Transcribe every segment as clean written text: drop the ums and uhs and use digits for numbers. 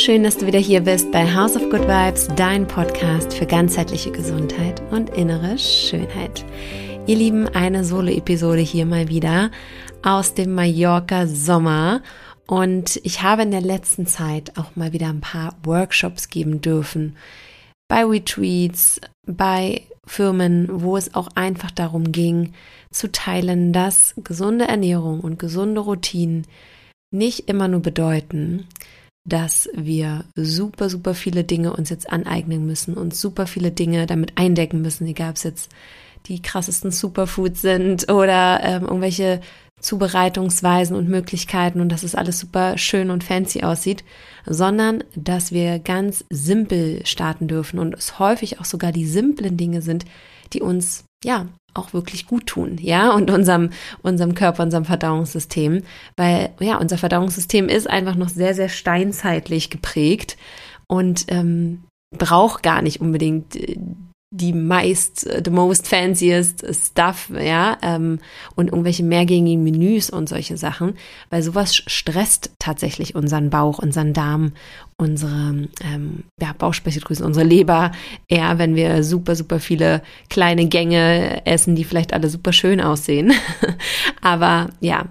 schön, dass du wieder hier bist bei House of Good Vibes, dein Podcast für ganzheitliche Gesundheit und innere Schönheit. Ihr Lieben, eine Solo-Episode hier mal wieder aus dem Mallorca-Sommer. Und ich habe in der letzten Zeit auch mal wieder ein paar Workshops geben dürfen. Bei Retreats, bei Firmen, wo es auch einfach darum ging, zu teilen, dass gesunde Ernährung und gesunde Routinen nicht immer nur bedeuten, dass wir super, super viele Dinge uns jetzt aneignen müssen und super viele Dinge damit eindecken müssen, egal ob es jetzt die krassesten Superfoods sind oder irgendwelche Zubereitungsweisen und Möglichkeiten und dass es alles super schön und fancy aussieht, sondern dass wir ganz simpel starten dürfen und es häufig auch sogar die simplen Dinge sind, die uns ja auch wirklich gut tun, ja, und unserem Körper, unserem Verdauungssystem, weil ja, unser Verdauungssystem ist einfach noch sehr, sehr steinzeitlich geprägt und braucht gar nicht unbedingt the most fanciest stuff, ja, und irgendwelche mehrgängigen Menüs und solche Sachen, weil sowas stresst tatsächlich unseren Bauch, unseren Darm, unsere Bauchspeicheldrüse, unsere Leber eher, wenn wir super, super viele kleine Gänge essen, die vielleicht alle super schön aussehen. Aber ja,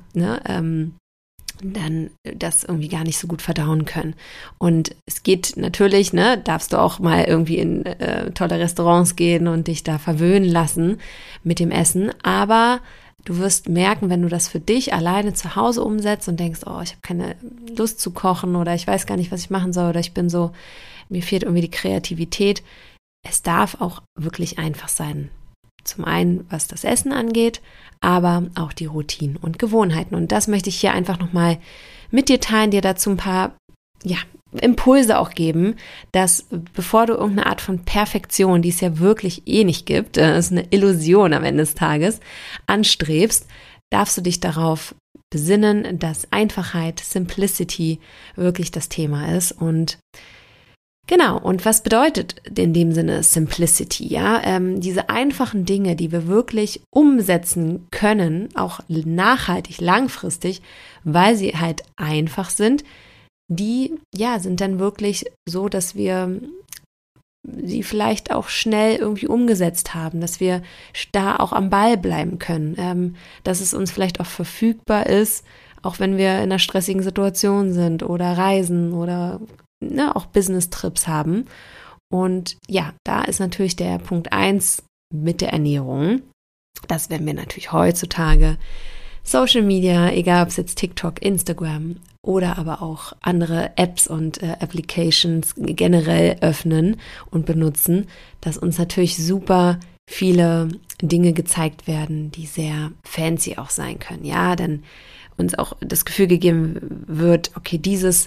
dann das irgendwie gar nicht so gut verdauen können. Und es geht natürlich, darfst du auch mal irgendwie in tolle Restaurants gehen und dich da verwöhnen lassen mit dem Essen, aber du wirst merken, wenn du das für dich alleine zu Hause umsetzt und denkst, oh, ich habe keine Lust zu kochen oder ich weiß gar nicht, was ich machen soll oder ich bin so, mir fehlt irgendwie die Kreativität. Es darf auch wirklich einfach sein. Zum einen, was das Essen angeht, aber auch die Routinen und Gewohnheiten. Und das möchte ich hier einfach nochmal mit dir teilen, dir dazu ein paar Impulse auch geben, dass bevor du irgendeine Art von Perfektion, die es ja wirklich nicht gibt, das ist eine Illusion am Ende des Tages, anstrebst, darfst du dich darauf besinnen, dass Einfachheit, Simplicity wirklich das Thema ist. Und genau, und was bedeutet in dem Sinne Simplicity, ja? Diese einfachen Dinge, die wir wirklich umsetzen können, auch nachhaltig, langfristig, weil sie halt einfach sind, die, sind dann wirklich so, dass wir sie vielleicht auch schnell irgendwie umgesetzt haben, dass wir da auch am Ball bleiben können, dass es uns vielleicht auch verfügbar ist, auch wenn wir in einer stressigen Situation sind oder reisen oder auch Business-Trips haben. Und ja, da ist natürlich der Punkt 1 mit der Ernährung, dass wenn wir natürlich heutzutage Social Media, egal ob es jetzt TikTok, Instagram oder aber auch andere Apps und Applications generell öffnen und benutzen, dass uns natürlich super viele Dinge gezeigt werden, die sehr fancy auch sein können. Ja, denn uns auch das Gefühl gegeben wird, okay, dieses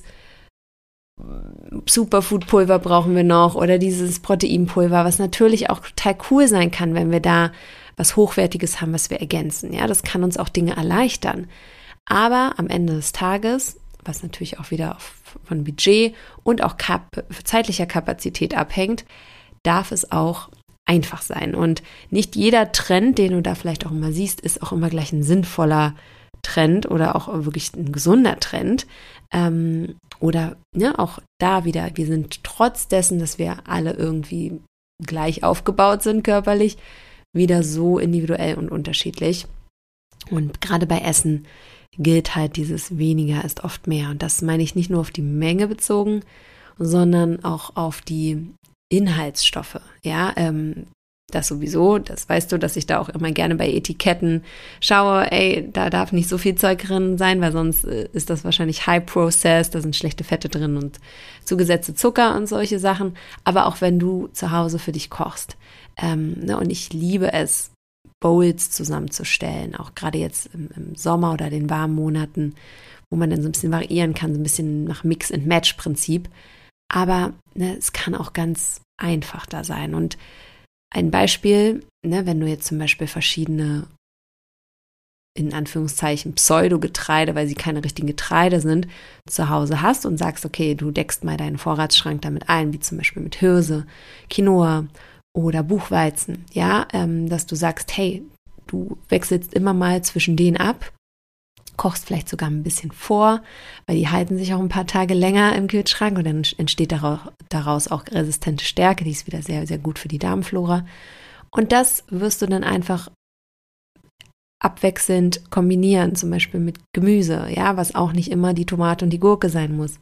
Superfood-Pulver brauchen wir noch oder dieses Proteinpulver, was natürlich auch total cool sein kann, wenn wir da was Hochwertiges haben, was wir ergänzen. Ja, das kann uns auch Dinge erleichtern. Aber am Ende des Tages, was natürlich auch wieder von Budget und auch zeitlicher Kapazität abhängt, darf es auch einfach sein. Und nicht jeder Trend, den du da vielleicht auch immer siehst, ist auch immer gleich ein sinnvoller Trend oder auch wirklich ein gesunder Trend. Oder auch da wieder, wir sind trotz dessen, dass wir alle irgendwie gleich aufgebaut sind körperlich, wieder so individuell und unterschiedlich. Und gerade bei Essen gilt halt dieses weniger ist oft mehr. Und das meine ich nicht nur auf die Menge bezogen, sondern auch auf die Inhaltsstoffe. Ja, das sowieso, das weißt du, dass ich da auch immer gerne bei Etiketten schaue, da darf nicht so viel Zeug drin sein, weil sonst ist das wahrscheinlich high processed, da sind schlechte Fette drin und zugesetzte Zucker und solche Sachen. Aber auch wenn du zu Hause für dich kochst, und ich liebe es, Bowls zusammenzustellen, auch gerade jetzt im Sommer oder den warmen Monaten, wo man dann so ein bisschen variieren kann, so ein bisschen nach Mix-and-Match-Prinzip. Aber es kann auch ganz einfach da sein. Und ein Beispiel, wenn du jetzt zum Beispiel verschiedene, in Anführungszeichen, Pseudogetreide, weil sie keine richtigen Getreide sind, zu Hause hast und sagst, okay, du deckst mal deinen Vorratsschrank damit ein, wie zum Beispiel mit Hirse, Quinoa oder Buchweizen, ja, dass du sagst, hey, du wechselst immer mal zwischen denen ab kochst vielleicht sogar ein bisschen vor, weil die halten sich auch ein paar Tage länger im Kühlschrank und dann entsteht daraus auch resistente Stärke, die ist wieder sehr, sehr gut für die Darmflora. Und das wirst du dann einfach abwechselnd kombinieren, zum Beispiel mit Gemüse, ja, was auch nicht immer die Tomate und die Gurke sein muss,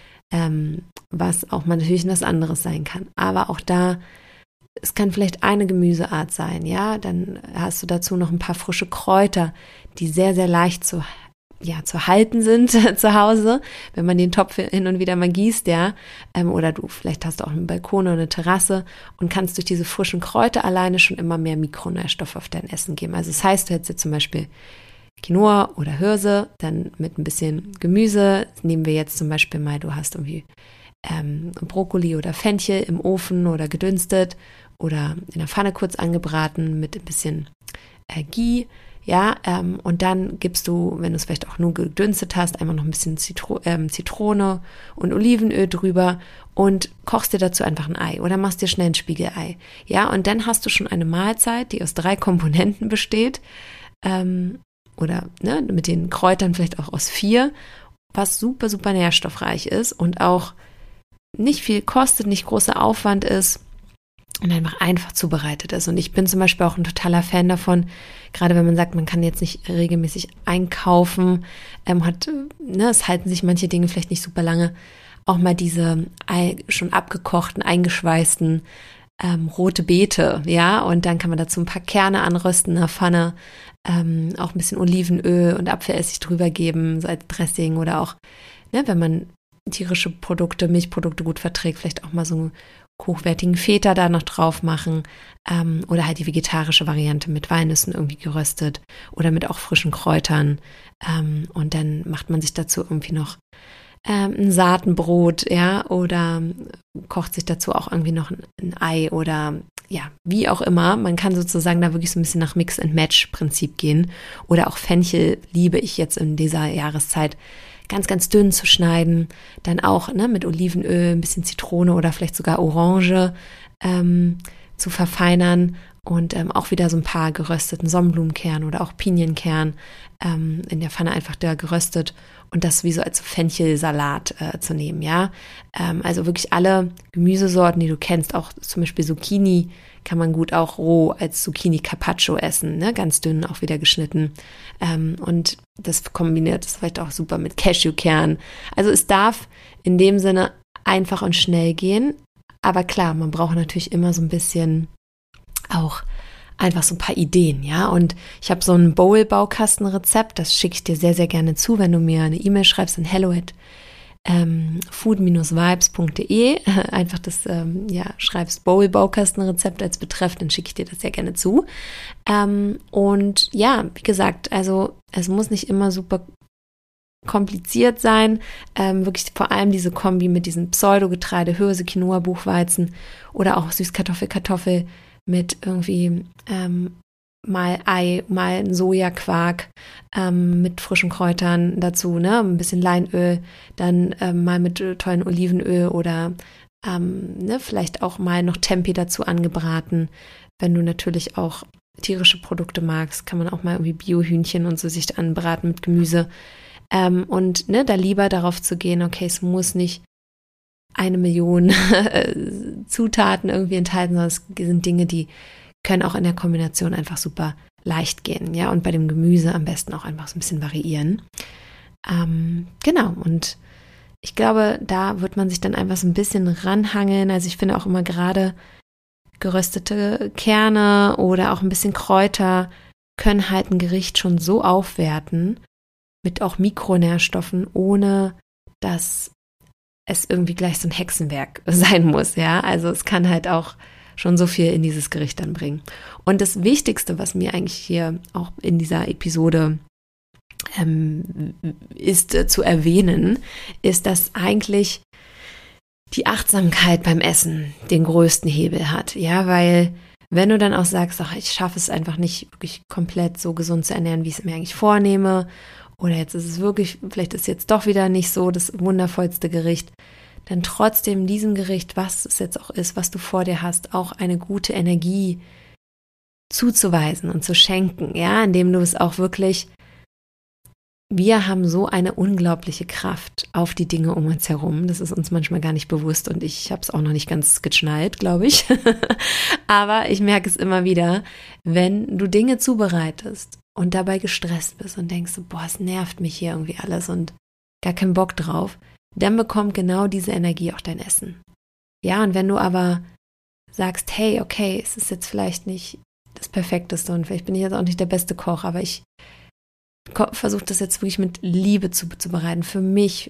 was auch mal natürlich was anderes sein kann. Aber auch da, es kann vielleicht eine Gemüseart sein, ja, dann hast du dazu noch ein paar frische Kräuter, die sehr, sehr leicht zu halten sind zu Hause, wenn man den Topf hin und wieder mal gießt, ja, oder du vielleicht hast du auch einen Balkon oder eine Terrasse und kannst durch diese frischen Kräuter alleine schon immer mehr Mikronährstoffe auf dein Essen geben. Also das heißt, du hättest jetzt zum Beispiel Quinoa oder Hirse, dann mit ein bisschen Gemüse, nehmen wir jetzt zum Beispiel mal, du hast irgendwie Brokkoli oder Fenchel im Ofen oder gedünstet oder in der Pfanne kurz angebraten mit ein bisschen Ghee, ja, und dann gibst du, wenn du es vielleicht auch nur gedünstet hast, einfach noch ein bisschen Zitrone und Olivenöl drüber und kochst dir dazu einfach ein Ei oder machst dir schnell ein Spiegelei, ja, und dann hast du schon eine Mahlzeit, die aus 3 Komponenten besteht, oder ne, mit den Kräutern vielleicht auch aus 4, was super, super nährstoffreich ist und auch nicht viel kostet, nicht großer Aufwand ist und einfach zubereitet ist. Und ich bin zum Beispiel auch ein totaler Fan davon, gerade wenn man sagt, man kann jetzt nicht regelmäßig einkaufen, es halten sich manche Dinge vielleicht nicht super lange, auch mal diese schon abgekochten, eingeschweißten rote Beete, ja, und dann kann man dazu ein paar Kerne anrösten in der Pfanne, auch ein bisschen Olivenöl und Apfelessig drüber geben, so als Dressing oder auch, ne, wenn man tierische Produkte, Milchprodukte gut verträgt, vielleicht auch mal so einen hochwertigen Feta da noch drauf machen, oder halt die vegetarische Variante mit Walnüssen irgendwie geröstet oder mit auch frischen Kräutern, und dann macht man sich dazu irgendwie noch ein Saatenbrot, ja, oder kocht sich dazu auch irgendwie noch ein Ei oder ja, wie auch immer. Man kann sozusagen da wirklich so ein bisschen nach Mix-and-Match-Prinzip gehen. Oder auch Fenchel liebe ich jetzt in dieser Jahreszeit ganz, ganz dünn zu schneiden. Dann auch mit Olivenöl, ein bisschen Zitrone oder vielleicht sogar Orange zu verfeinern. Und auch wieder so ein paar gerösteten Sonnenblumenkern oder auch Pinienkern in der Pfanne einfach da geröstet und das wie so als Fenchelsalat zu nehmen, ja. Also wirklich alle Gemüsesorten, die du kennst, auch zum Beispiel Zucchini kann man gut auch roh als Zucchini Carpaccio essen, ne? Ganz dünn auch wieder geschnitten. Und das kombiniert ist vielleicht auch super mit Cashewkern. Also es darf in dem Sinne einfach und schnell gehen, aber klar, man braucht natürlich immer so ein bisschen auch einfach so ein paar Ideen, ja, und ich habe so ein Bowl-Baukastenrezept, das schicke ich dir sehr, sehr gerne zu, wenn du mir eine E-Mail schreibst an hello@food-vibes.de, einfach das, schreibst Bowl-Baukastenrezept als Betreff, dann schicke ich dir das sehr gerne zu, und ja, wie gesagt, also es muss nicht immer super kompliziert sein, wirklich vor allem diese Kombi mit diesen Pseudogetreide, Hirse, Quinoa, Buchweizen oder auch Süßkartoffel, mit irgendwie mal Ei, mal ein Sojaquark mit frischen Kräutern dazu, ne, ein bisschen Leinöl, dann mal mit tollen Olivenöl oder vielleicht auch mal noch Tempeh dazu angebraten. Wenn du natürlich auch tierische Produkte magst, kann man auch mal irgendwie Biohühnchen und so sich anbraten mit Gemüse. Und da lieber darauf zu gehen, okay, es muss nicht 1 Million Zutaten irgendwie enthalten, sondern es sind Dinge, die können auch in der Kombination einfach super leicht gehen, ja, und bei dem Gemüse am besten auch einfach so ein bisschen variieren. Genau, und ich glaube, da wird man sich dann einfach so ein bisschen ranhangeln, also ich finde auch immer gerade geröstete Kerne oder auch ein bisschen Kräuter können halt ein Gericht schon so aufwerten, mit auch Mikronährstoffen, ohne dass es irgendwie gleich so ein Hexenwerk sein muss, ja. Also es kann halt auch schon so viel in dieses Gericht dann bringen. Und das Wichtigste, was mir eigentlich hier auch in dieser Episode ist zu erwähnen, ist, dass eigentlich die Achtsamkeit beim Essen den größten Hebel hat, ja, weil wenn du dann auch sagst, ach, ich schaffe es einfach nicht wirklich komplett so gesund zu ernähren, wie ich es mir eigentlich vornehme, oder jetzt ist es wirklich, vielleicht ist jetzt doch wieder nicht so das wundervollste Gericht, dann trotzdem diesem Gericht, was es jetzt auch ist, was du vor dir hast, auch eine gute Energie zuzuweisen und zu schenken, ja, indem du es auch wirklich wir haben so eine unglaubliche Kraft auf die Dinge um uns herum. Das ist uns manchmal gar nicht bewusst und ich habe es auch noch nicht ganz geschnallt, glaube ich. Aber ich merke es immer wieder, wenn du Dinge zubereitest und dabei gestresst bist und denkst, boah, es nervt mich hier irgendwie alles und gar keinen Bock drauf, dann bekommt genau diese Energie auch dein Essen. Ja, und wenn du aber sagst, hey, okay, es ist jetzt vielleicht nicht das Perfekteste und vielleicht bin ich jetzt auch nicht der beste Koch, aber ich versuche das jetzt wirklich mit Liebe zuzubereiten, für mich,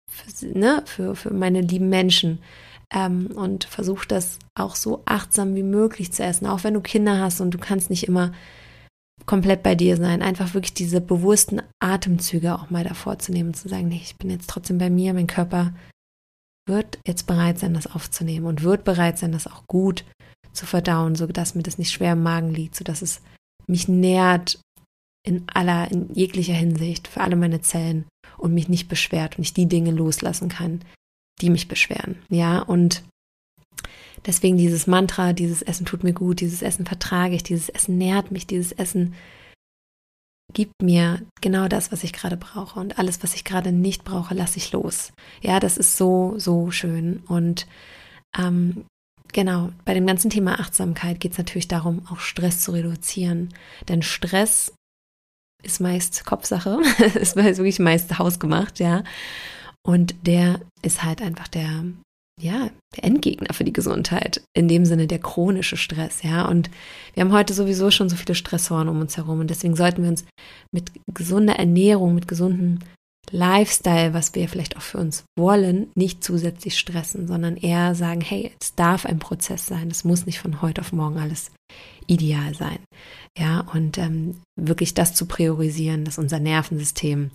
für meine lieben Menschen, und versuche das auch so achtsam wie möglich zu essen, auch wenn du Kinder hast und du kannst nicht immer komplett bei dir sein, einfach wirklich diese bewussten Atemzüge auch mal davor zu nehmen und zu sagen, nee, ich bin jetzt trotzdem bei mir, mein Körper wird jetzt bereit sein, das aufzunehmen und wird bereit sein, das auch gut zu verdauen, sodass mir das nicht schwer im Magen liegt, sodass es mich nährt in jeglicher Hinsicht, für alle meine Zellen und mich nicht beschwert und ich die Dinge loslassen kann, die mich beschweren. Ja, und deswegen dieses Mantra, dieses Essen tut mir gut, dieses Essen vertrage ich, dieses Essen nährt mich, dieses Essen gibt mir genau das, was ich gerade brauche und alles, was ich gerade nicht brauche, lasse ich los. Ja, das ist so, so schön und genau, bei dem ganzen Thema Achtsamkeit geht es natürlich darum, auch Stress zu reduzieren, denn Stress ist meist Kopfsache, ist wirklich meist hausgemacht, ja. Und der ist halt einfach der Endgegner für die Gesundheit, in dem Sinne der chronische Stress, ja. Und wir haben heute sowieso schon so viele Stressoren um uns herum und deswegen sollten wir uns mit gesunder Ernährung, mit gesundem Lifestyle, was wir vielleicht auch für uns wollen, nicht zusätzlich stressen, sondern eher sagen, hey, es darf ein Prozess sein, es muss nicht von heute auf morgen alles ideal sein. Ja, und wirklich das zu priorisieren, dass unser Nervensystem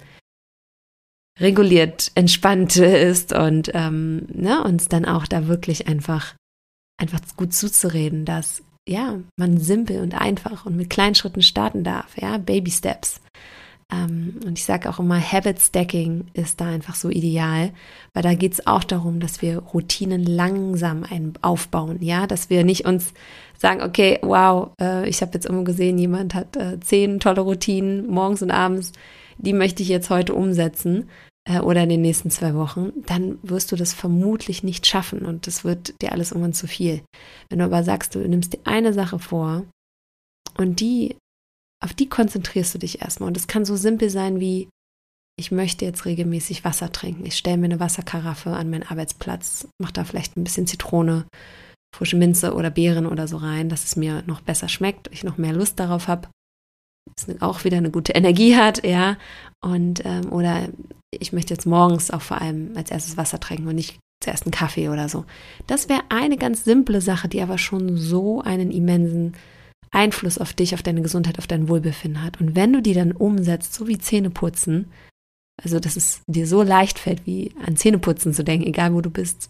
reguliert, entspannt ist und uns dann auch da wirklich einfach gut zuzureden, dass man simpel und einfach und mit kleinen Schritten starten darf, ja, Baby Steps. Und ich sage auch immer, Habit Stacking ist da einfach so ideal, weil da geht es auch darum, dass wir Routinen langsam aufbauen, ja, dass wir nicht uns sagen, okay, wow, ich habe jetzt irgendwo gesehen, jemand hat 10 tolle Routinen morgens und abends, die möchte ich jetzt heute umsetzen oder in den nächsten 2 Wochen, dann wirst du das vermutlich nicht schaffen und das wird dir alles irgendwann zu viel. Wenn du aber sagst, du nimmst dir eine Sache vor und auf die konzentrierst du dich erstmal. Und es kann so simpel sein wie, ich möchte jetzt regelmäßig Wasser trinken. Ich stelle mir eine Wasserkaraffe an meinen Arbeitsplatz, mache da vielleicht ein bisschen Zitrone, frische Minze oder Beeren oder so rein, dass es mir noch besser schmeckt, ich noch mehr Lust darauf habe, es auch wieder eine gute Energie hat, ja. Und oder ich möchte jetzt morgens auch vor allem als erstes Wasser trinken und nicht zuerst einen Kaffee oder so. Das wäre eine ganz simple Sache, die aber schon so einen immensen Einfluss auf dich, auf deine Gesundheit, auf dein Wohlbefinden hat. Und wenn du die dann umsetzt, so wie Zähneputzen, also dass es dir so leicht fällt, wie an Zähneputzen zu denken, egal wo du bist,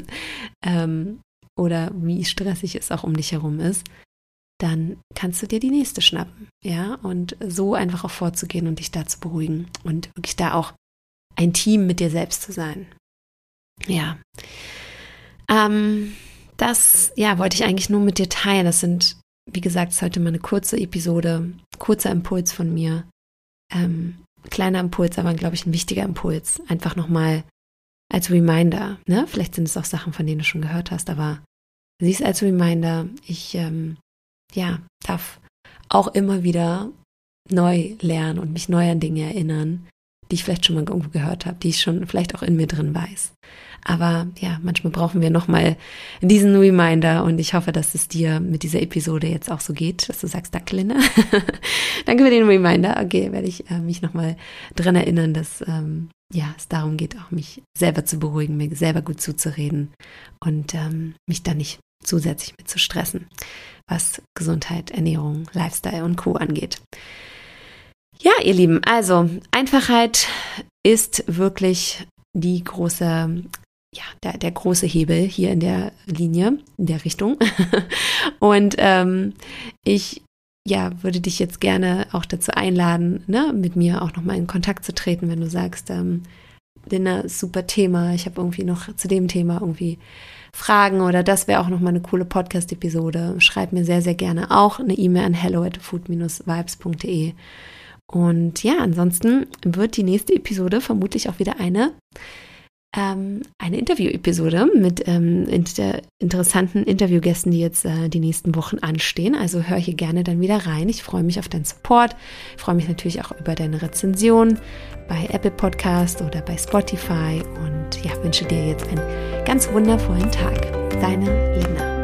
oder wie stressig es auch um dich herum ist, dann kannst du dir die nächste schnappen, ja, und so einfach auch vorzugehen und dich da zu beruhigen und wirklich da auch ein Team mit dir selbst zu sein. Ja, das wollte ich eigentlich nur mit dir teilen. Das sind, wie gesagt, ist heute mal eine kurze Episode, kurzer Impuls von mir. Kleiner Impuls, aber glaube ich ein wichtiger Impuls. Einfach nochmal als Reminder, ne? Vielleicht sind es auch Sachen, von denen du schon gehört hast, aber sieh es als Reminder. Ich darf auch immer wieder neu lernen und mich neu an Dinge erinnern, die ich vielleicht schon mal irgendwo gehört habe, die ich schon vielleicht auch in mir drin weiß. Aber ja, manchmal brauchen wir nochmal diesen Reminder und ich hoffe, dass es dir mit dieser Episode jetzt auch so geht, dass du sagst, danke Linda, danke für den Reminder. Okay, werde ich mich nochmal dran erinnern, dass es darum geht, auch mich selber zu beruhigen, mir selber gut zuzureden und mich da nicht zusätzlich mit zu stressen, was Gesundheit, Ernährung, Lifestyle und Co. angeht. Ja, ihr Lieben, also Einfachheit ist wirklich die große, der große Hebel hier in der Linie, in der Richtung. Und ich würde dich jetzt gerne auch dazu einladen, ne, mit mir auch nochmal in Kontakt zu treten, wenn du sagst, Linda, super Thema, ich habe irgendwie noch zu dem Thema irgendwie Fragen oder das wäre auch nochmal eine coole Podcast-Episode. Schreib mir sehr, sehr gerne auch eine E-Mail an hello@food-vibes.de Und ja, ansonsten wird die nächste Episode vermutlich auch wieder eine Interview-Episode mit interessanten Interviewgästen, die jetzt die nächsten Wochen anstehen. Also hör hier gerne dann wieder rein. Ich freue mich auf deinen Support. Ich freue mich natürlich auch über deine Rezension bei Apple Podcast oder bei Spotify und ja, wünsche dir jetzt einen ganz wundervollen Tag. Deine Lena.